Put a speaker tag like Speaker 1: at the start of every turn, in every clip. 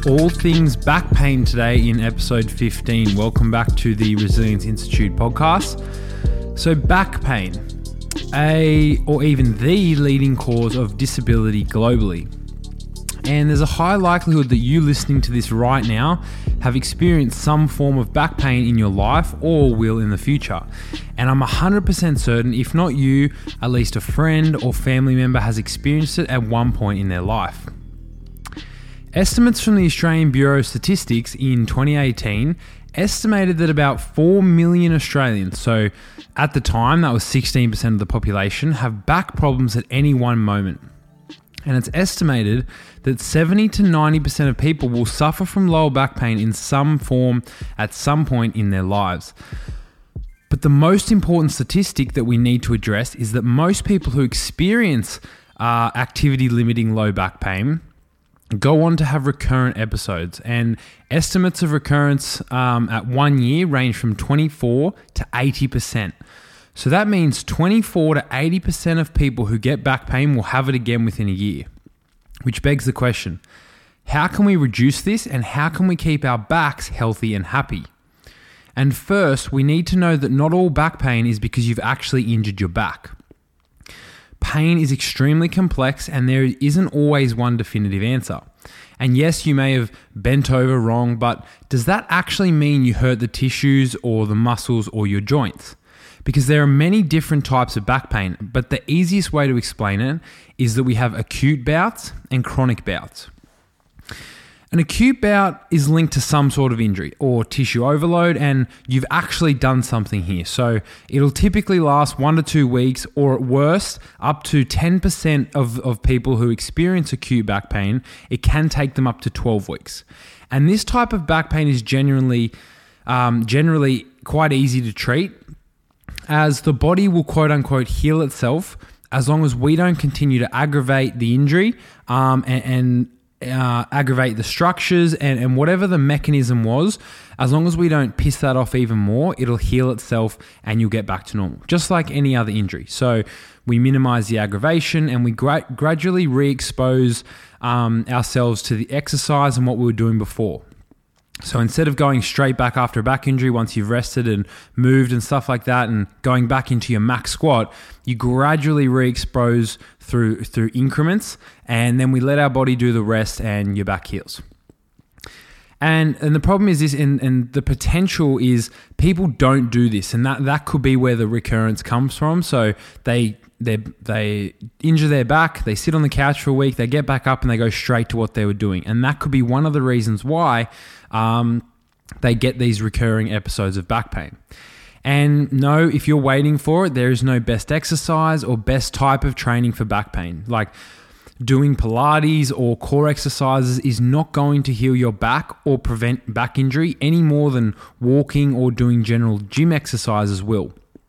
Speaker 1: All things back pain today in episode 15. Welcome back to the Resilience Institute podcast. So back pain, or even the leading cause of disability globally. And there's a high likelihood that you listening to this right now have experienced some form of back pain in your life or will in the future. And I'm 100% certain, if not you, at least a friend or family member has experienced it at one point in their life. Estimates from the Australian Bureau of Statistics in 2018 estimated that about 4 million Australians, so at the time that was 16% of the population, have back problems at any one moment. And it's estimated that 70 to 90% of people will suffer from lower back pain in some form at some point in their lives. But the most important statistic that we need to address is that most people who experience activity-limiting low back pain go on to have recurrent episodes, and estimates of recurrence at 1 year range from 24 to 80%. So that means 24 to 80% of people who get back pain will have it again within a year, which begs the question, how can we reduce this and how can we keep our backs healthy and happy? And first, we need to know that not all back pain is because you've actually injured your back. Pain is extremely complex and there isn't always one definitive answer. And yes, you may have bent over wrong, but does that actually mean you hurt the tissues or the muscles or your joints? Because there are many different types of back pain, but the easiest way to explain it is that we have acute bouts and chronic bouts. An acute bout is linked to some sort of injury or tissue overload, and you've actually done something here. So it'll typically last 1 to 2 weeks, or at worst, up to 10% of people who experience acute back pain, it can take them up to 12 weeks. And this type of back pain is generally quite easy to treat, as the body will quote unquote heal itself as long as we don't continue to aggravate the injury and aggravate the structures and whatever the mechanism was. As long as we don't piss that off even more, it'll heal itself and you'll get back to normal, just like any other injury. So we minimize the aggravation and we gradually re-expose ourselves to the exercise and what we were doing before. So instead of going straight back after a back injury once you've rested and moved and stuff like that and going back into your max squat, you gradually re-expose through increments, and then we let our body do the rest and your back heals. And the problem is this, and the potential is people don't do this, and that could be where the recurrence comes from. So they injure their back, they sit on the couch for a week, they get back up and they go straight to what they were doing. And that could be one of the reasons why they get these recurring episodes of back pain. And no, if you're waiting for it, there is no best exercise or best type of training for back pain. Like doing Pilates or core exercises is not going to heal your back or prevent back injury any more than walking or doing general gym exercises will.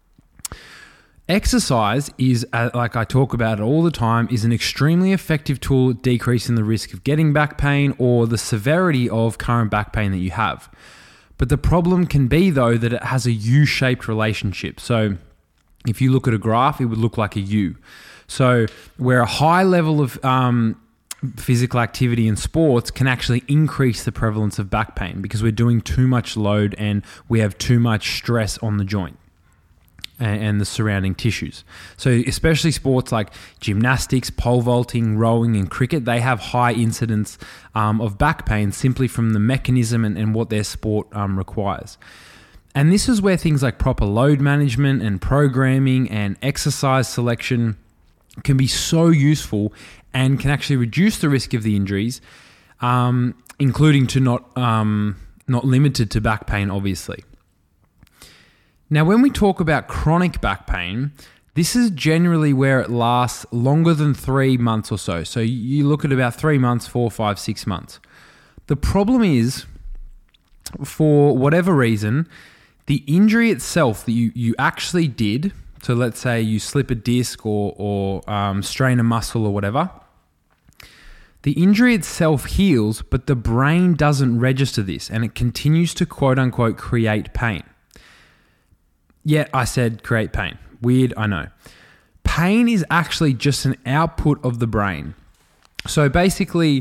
Speaker 1: Exercise is, like I talk about it all the time, is an extremely effective tool at decreasing the risk of getting back pain or the severity of current back pain that you have. But the problem can be, though, that it has a U-shaped relationship. So if you look at a graph, it would look like a U. So where a high level of physical activity in sports can actually increase the prevalence of back pain because we're doing too much load and we have too much stress on the joint and the surrounding tissues. So especially sports like gymnastics, pole vaulting, rowing and cricket, they have high incidence of back pain simply from the mechanism and what their sport requires. And this is where things like proper load management and programming and exercise selection can be so useful and can actually reduce the risk of the injuries, including to not limited to back pain, obviously. Now, when we talk about chronic back pain, this is generally where it lasts longer than 3 months or so. So you look at about 3 months, 4, 5, 6 months. The problem is, for whatever reason, the injury itself that you actually did, so let's say you slip a disc or strain a muscle or whatever, the injury itself heals, but the brain doesn't register this and it continues to quote unquote create pain. Yet I said create pain. Weird, I know. Pain is actually just an output of the brain. So basically,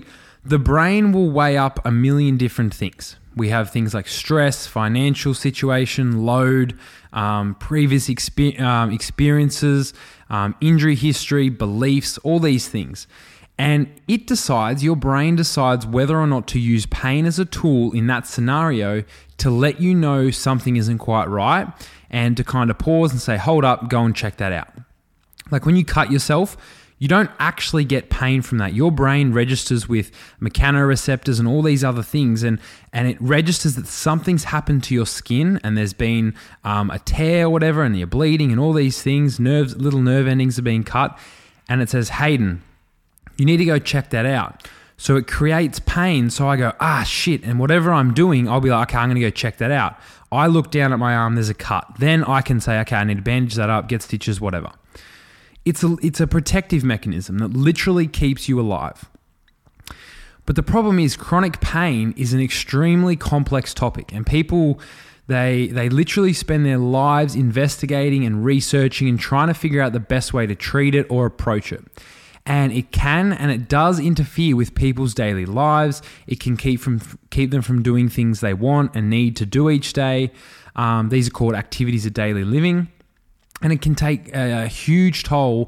Speaker 1: The brain will weigh up a million different things. We have things like stress, financial situation, load, previous experiences, injury history, beliefs, all these things. And your brain decides whether or not to use pain as a tool in that scenario to let you know something isn't quite right and to kind of pause and say, hold up, go and check that out. Like when you cut yourself, you don't actually get pain from that. Your brain registers with mechanoreceptors and all these other things, and it registers that something's happened to your skin and there's been a tear or whatever, and you're bleeding and all these things, little nerve endings are being cut, and it says, Hayden, you need to go check that out. So it creates pain. So I go, shit. And whatever I'm doing, I'll be like, okay, I'm going to go check that out. I look down at my arm, there's a cut. Then I can say, okay, I need to bandage that up, get stitches, whatever. It's a protective mechanism that literally keeps you alive. But the problem is chronic pain is an extremely complex topic, and people, they literally spend their lives investigating and researching and trying to figure out the best way to treat it or approach it. And it can and it does interfere with people's daily lives. It can keep them from doing things they want and need to do each day. These are called activities of daily living. And it can take a huge toll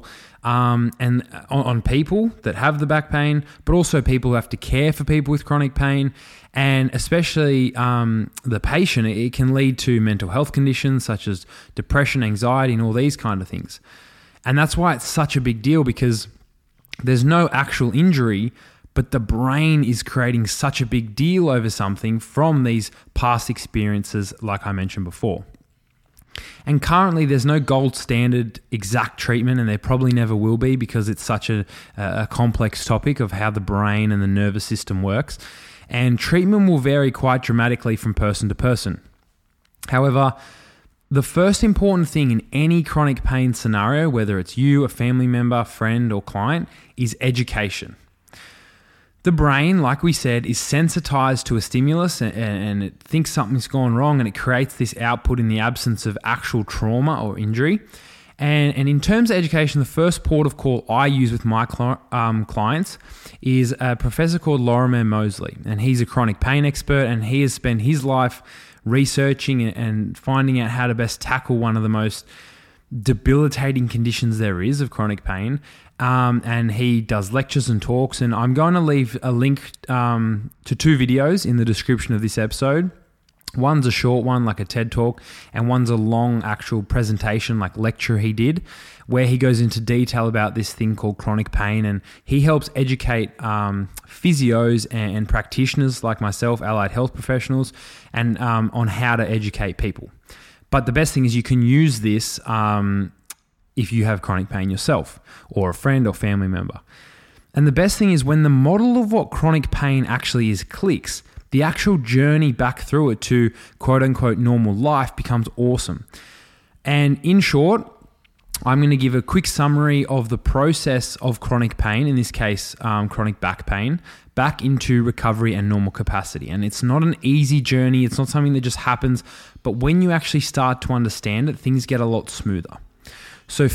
Speaker 1: on people that have the back pain, but also people who have to care for people with chronic pain, and especially the patient. It can lead to mental health conditions such as depression, anxiety, and all these kind of things. And that's why it's such a big deal, because there's no actual injury, but the brain is creating such a big deal over something from these past experiences, like I mentioned before. And currently, there's no gold standard exact treatment, and there probably never will be, because it's such a complex topic of how the brain and the nervous system works. And treatment will vary quite dramatically from person to person. However, the first important thing in any chronic pain scenario, whether it's you, a family member, friend, or client, is education. The brain, like we said, is sensitized to a stimulus and it thinks something's gone wrong, and it creates this output in the absence of actual trauma or injury. And in terms of education, the first port of call I use with my clients is a professor called Lorimer Moseley. And he's a chronic pain expert, and he has spent his life researching and finding out how to best tackle one of the most debilitating conditions there is of chronic pain. And he does lectures and talks, and I'm going to leave a link to 2 videos in the description of this episode. One's a short one, like a TED Talk, and one's a long actual presentation, like lecture he did, where he goes into detail about this thing called chronic pain, and he helps educate physios and practitioners like myself, allied health professionals, and on how to educate people. But the best thing is you can use this if you have chronic pain yourself, or a friend or family member. And the best thing is when the model of what chronic pain actually is clicks, the actual journey back through it to quote unquote normal life becomes awesome. And in short, I'm going to give a quick summary of the process of chronic pain, in this case, chronic back pain, back into recovery and normal capacity. And it's not an easy journey. It's not something that just happens. But when you actually start to understand it, things get a lot smoother. So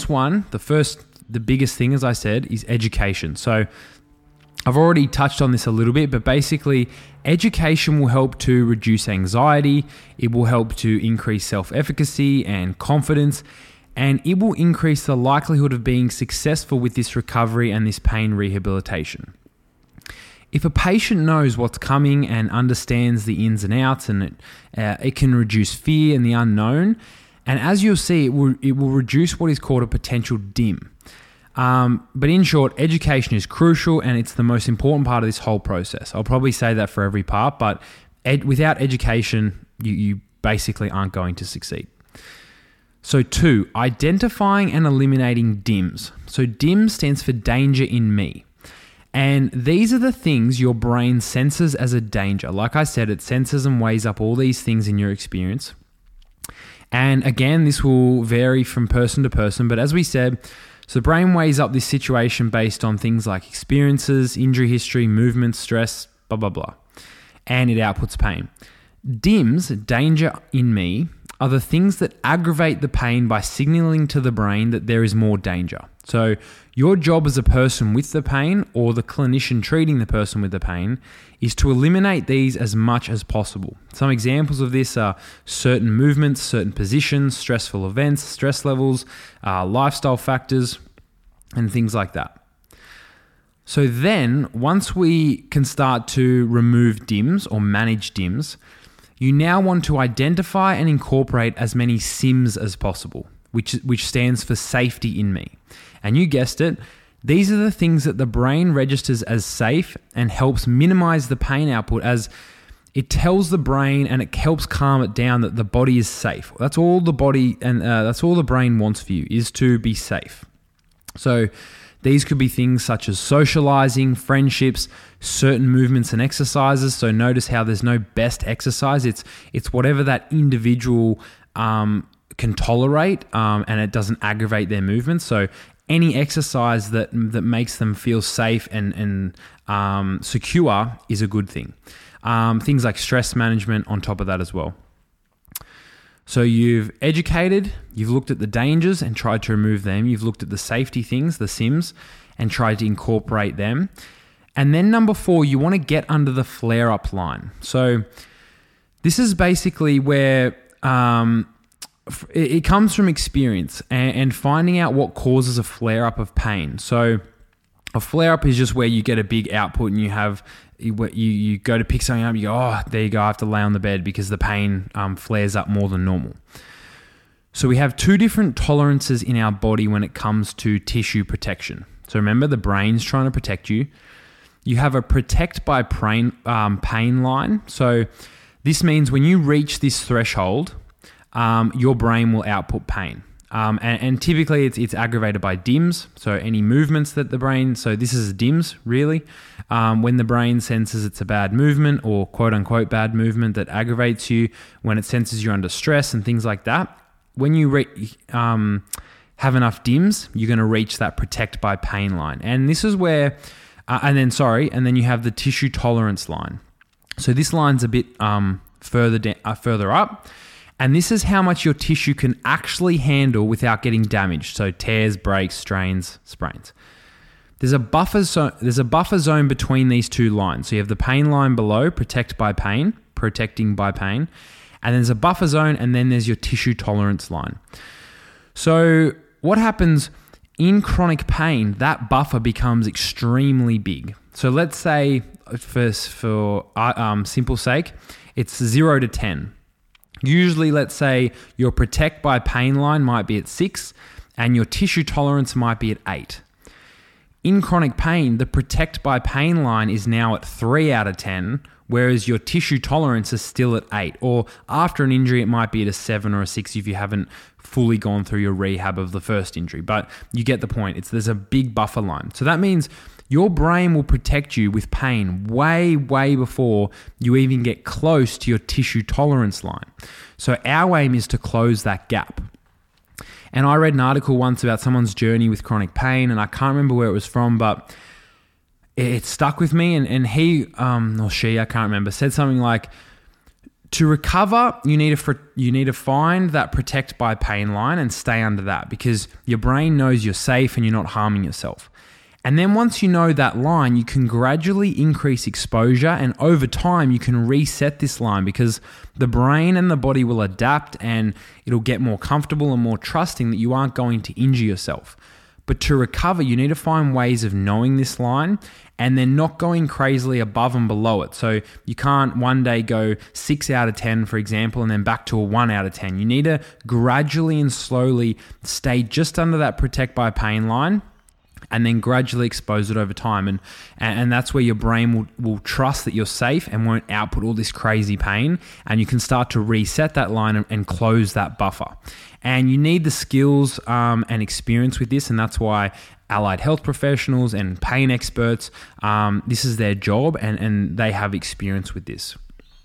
Speaker 1: the biggest thing, as I said, is education. So I've already touched on this a little bit, but basically education will help to reduce anxiety. It will help to increase self-efficacy and confidence, and it will increase the likelihood of being successful with this recovery and this pain rehabilitation. If a patient knows what's coming and understands the ins and outs, and it can reduce fear and the unknown. And as you'll see, it will reduce what is called a potential DIM. But in short, education is crucial, and it's the most important part of this whole process. I'll probably say that for every part, but without education, you basically aren't going to succeed. So 2, identifying and eliminating DIMs. So DIM stands for danger in me. And these are the things your brain senses as a danger. Like I said, it senses and weighs up all these things in your experience. And again, this will vary from person to person, but as we said, so the brain weighs up this situation based on things like experiences, injury history, movement, stress, blah, blah, blah. And it outputs pain. DIMs, danger in me, are the things that aggravate the pain by signaling to the brain that there is more danger. So your job as a person with the pain or the clinician treating the person with the pain is to eliminate these as much as possible. Some examples of this are certain movements, certain positions, stressful events, stress levels, lifestyle factors, and things like that. So then, once we can start to remove DIMS or manage DIMS, you now want to identify and incorporate as many SIMs as possible, which stands for safety in me. And you guessed it, these are the things that the brain registers as safe and helps minimize the pain output, as it tells the brain and it helps calm it down that the body is safe. That's all the body and that's all the brain wants for you, is to be safe. So these could be things such as socializing, friendships, certain movements and exercises. So notice how there's no best exercise. It's whatever that individual can tolerate and it doesn't aggravate their movements. So any exercise that makes them feel safe and secure is a good thing. Things like stress management on top of that as well. So you've educated, you've looked at the dangers and tried to remove them. You've looked at the safety things, the SIMs, and tried to incorporate them. And then number 4, you want to get under the flare-up line. So this is basically where it comes from experience and finding out what causes a flare-up of pain. So a flare-up is just where you get a big output and you go to pick something up, you go, oh, there you go, I have to lay on the bed because the pain flares up more than normal. So we have 2 different tolerances in our body when it comes to tissue protection. So remember, the brain's trying to protect you. You have a protect by pain line. So this means when you reach this threshold, your brain will output pain. And typically it's aggravated by DIMS, so any movements that the brain, so this is DIMS really, when the brain senses it's a bad movement or quote unquote bad movement that aggravates you, when it senses you're under stress and things like that. When you have enough DIMS, you're going to reach that protect by pain line. And this is where, and then you have the tissue tolerance line. So this line's a bit further up. And this is how much your tissue can actually handle without getting damaged. So tears, breaks, strains, sprains. There's a buffer zone between these 2 lines. So you have the pain line below, protecting by pain. And there's a buffer zone, and then there's your tissue tolerance line. So what happens in chronic pain, that buffer becomes extremely big. So let's say, for simple sake, it's 0 to 10. Usually, let's say your protect by pain line might be at 6 and your tissue tolerance might be at 8. In chronic pain, the protect by pain line is now at 3 out of 10, whereas your tissue tolerance is still at 8. Or after an injury, it might be at a 7 or a 6 if you haven't fully gone through your rehab of the first injury. But you get the point. There's a big buffer line. So that means your brain will protect you with pain way, way before you even get close to your tissue tolerance line. So our aim is to close that gap. And I read an article once about someone's journey with chronic pain, and I can't remember where it was from, but it stuck with me. And he or she, I can't remember, said something like, to recover, you need to find that protect by pain line and stay under that, because your brain knows you're safe and you're not harming yourself. And then once you know that line, you can gradually increase exposure, and over time you can reset this line, because the brain and the body will adapt and it'll get more comfortable and more trusting that you aren't going to injure yourself. But to recover, you need to find ways of knowing this line and then not going crazily above and below it. So you can't one day go 6 out of 10, for example, and then back to a 1 out of 10. You need to gradually and slowly stay just under that protect by pain line, and then gradually expose it over time. And that's where your brain will trust that you're safe and won't output all this crazy pain. And you can start to reset that line and close that buffer. And you need the skills and experience with this. And that's why allied health professionals and pain experts, this is their job, and they have experience with this.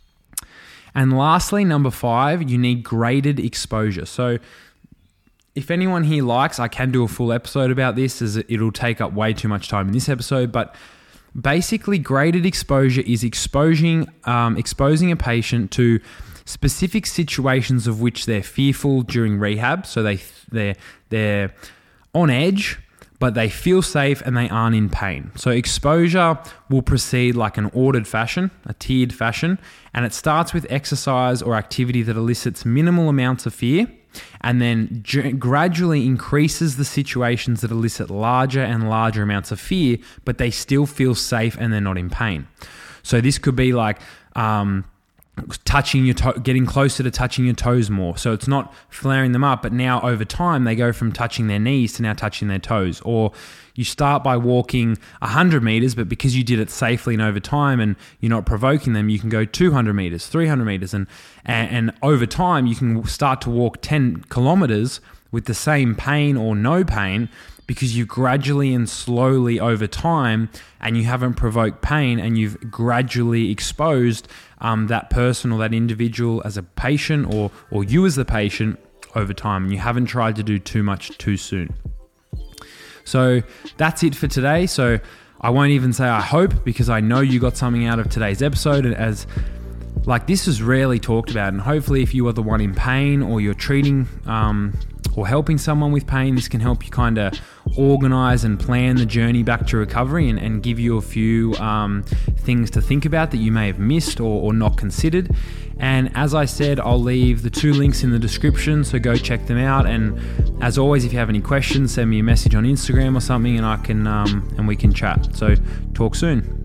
Speaker 1: And lastly, number 5, you need graded exposure. So if anyone here likes, I can do a full episode about this, as it'll take up way too much time in this episode. But basically, graded exposure is exposing a patient to specific situations of which they're fearful during rehab. So they're on edge, but they feel safe and they aren't in pain. So exposure will proceed like an ordered fashion, a tiered fashion, and it starts with exercise or activity that elicits minimal amounts of fear, and then gradually increases the situations that elicit larger and larger amounts of fear, but they still feel safe and they're not in pain. So this could be like touching your getting closer to touching your toes more. So it's not flaring them up, but now over time they go from touching their knees to now touching their toes. Or you start by walking 100 meters, but because you did it safely and over time and you're not provoking them, you can go 200 meters, 300 meters. And over time, you can start to walk 10 kilometers with the same pain or no pain, because you gradually and slowly over time, and you haven't provoked pain, and you've gradually exposed that person or that individual as a patient or you as the patient over time, and you haven't tried to do too much too soon. So that's it for today. So I won't even say I hope, because I know you got something out of today's episode, as like this is rarely talked about, and hopefully if you are the one in pain or you're treating or helping someone with pain, this can help you kind of organize and plan the journey back to recovery and give you a few things to think about that you may have missed or not considered. And as I said, I'll leave the 2 links in the description, so go check them out. And as always, if you have any questions, send me a message on Instagram or something, and I can and we can chat. So talk soon.